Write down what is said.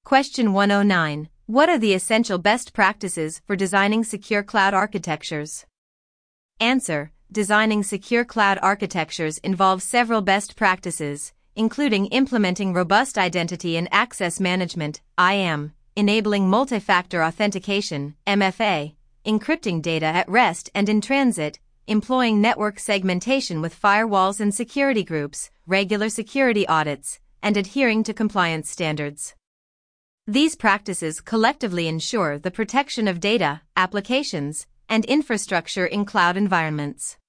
Question 109. What are the essential best practices for designing secure cloud architectures? Answer. Designing secure cloud architectures involves several best practices, including implementing robust identity and access management, IAM, enabling multi-factor authentication, MFA, encrypting data at rest and in transit, employing network segmentation with firewalls and security groups, regular security audits, and adhering to compliance standards. These practices collectively ensure the protection of data, applications, and infrastructure in cloud environments.